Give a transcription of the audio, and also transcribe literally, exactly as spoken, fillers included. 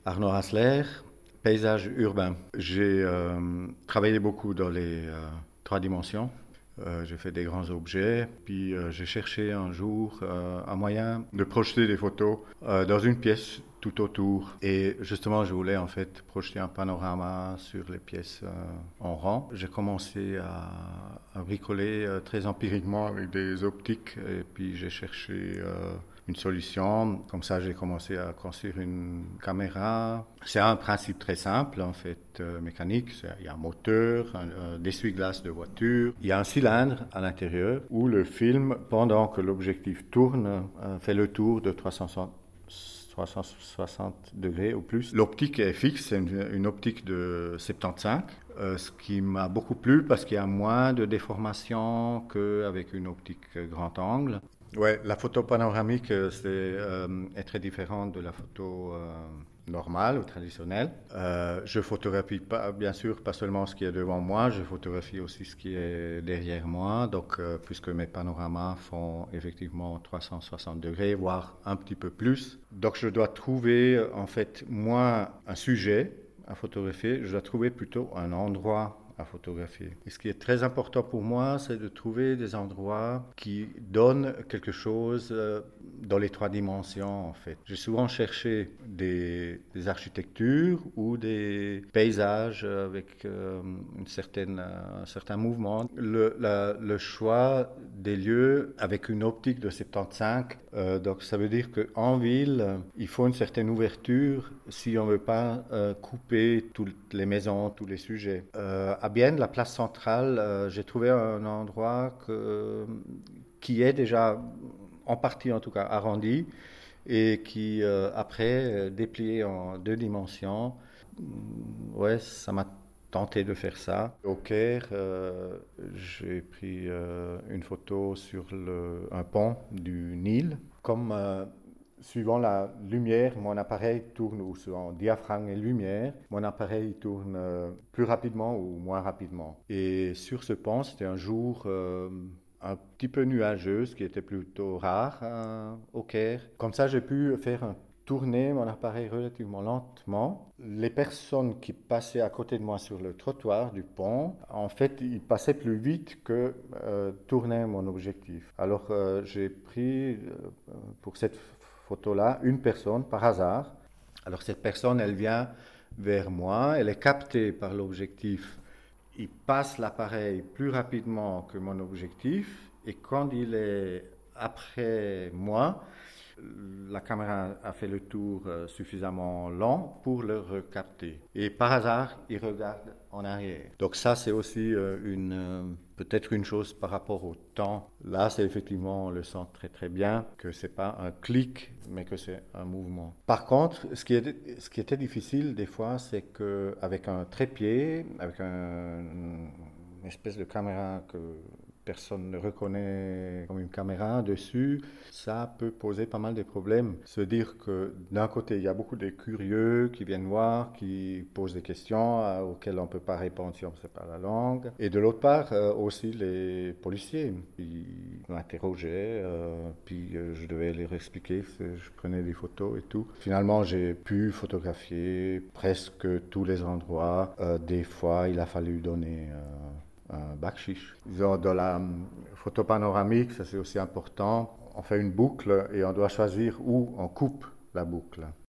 Arnaud Hasler, paysage urbain. J'ai euh, travaillé beaucoup dans les euh, trois dimensions. Euh, j'ai fait des grands objets, puis euh, j'ai cherché un jour euh, un moyen de projeter des photos euh, dans une pièce tout autour. Et justement, je voulais en fait projeter un panorama sur les pièces euh, en rang. J'ai commencé à, à bricoler euh, très empiriquement avec des optiques, et puis j'ai cherché euh, une solution. Comme ça, j'ai commencé à construire une caméra. C'est un principe très simple, en fait, euh, mécanique. C'est- Il y a un moteur, un, un essuie-glace de voiture. Il y a un cylindre à l'intérieur où le film, pendant que l'objectif tourne, euh, fait le tour de trois cent soixante trois cent soixante degrés ou plus. L'optique est fixe, c'est une, une optique de soixante-quinze, euh, ce qui m'a beaucoup plu parce qu'il y a moins de déformation qu'avec une optique grand angle. Ouais, la photo panoramique euh, c'est, euh, est très différente de la photo euh, normale ou traditionnelle. Euh, je photographie pas, bien sûr, pas seulement ce qui est devant moi, je photographie aussi ce qui est derrière moi. Donc, euh, puisque mes panoramas font effectivement trois cent soixante degrés, voire un petit peu plus. Donc, je dois trouver en fait moins un sujet à photographier, je dois trouver plutôt un endroit à photographier. Et ce qui est très important pour moi, c'est de trouver des endroits qui donnent quelque chose euh, dans les trois dimensions, en fait. J'ai souvent cherché des, des architectures ou des paysages avec euh, une certaine, un certain mouvement. Le, la- le choix des lieux avec une optique de soixante-quinze, euh, donc ça veut dire qu'en ville, il faut une certaine ouverture si on ne veut pas euh, couper toutes les maisons, tous les sujets. Euh, à Bienne, la place centrale, euh, j'ai trouvé un endroit que, qui est déjà, en partie en tout cas, arrondi et qui, euh, après, euh, déplié en deux dimensions. Mm, Ouais, ça m'a tenté de faire ça. Au Caire, euh, j'ai pris euh, une photo sur le, un pont du Nil. Comme euh, suivant la lumière, mon appareil tourne, ou suivant diaphragme et lumière, mon appareil tourne euh, plus rapidement ou moins rapidement. Et sur ce pont, c'était un jour euh, un petit peu nuageux, ce qui était plutôt rare euh, au Caire. Comme ça, j'ai pu faire un tourner mon appareil relativement lentement. Les personnes qui passaient à côté de moi sur le trottoir du pont, en fait, ils passaient plus vite que euh, tournait mon objectif. Alors, euh, j'ai pris euh, pour cette photo-là une personne par hasard. Alors, cette personne, elle vient vers moi, elle est captée par l'objectif. Il passe l'appareil plus rapidement que mon objectif et quand il est après moi, la caméra a fait le tour euh, suffisamment long pour le recapter. Et par hasard, il regarde en arrière. Donc ça, c'est aussi euh, une, euh, peut-être une chose par rapport au temps. Là, c'est effectivement, on le sent très très bien que c'est pas un clic, mais que c'est un mouvement. Par contre, ce qui, est, ce qui était difficile des fois, c'est qu'avec un trépied, avec un, une espèce de caméra que personne ne reconnaît comme une caméra dessus, ça peut poser pas mal de problèmes. Se dire que d'un côté, il y a beaucoup de curieux qui viennent voir, qui posent des questions euh, auxquelles on ne peut pas répondre si on ne sait pas la langue. Et de l'autre part, euh, aussi les policiers qui m'interrogeaient, euh, puis euh, je devais leur expliquer, je prenais des photos et tout. Finalement, j'ai pu photographier presque tous les endroits. Euh, des fois, il a fallu donner euh, un bakshish. Disons, dans la hum, photo panoramique, ça c'est aussi important, on fait une boucle et on doit choisir où on coupe la boucle.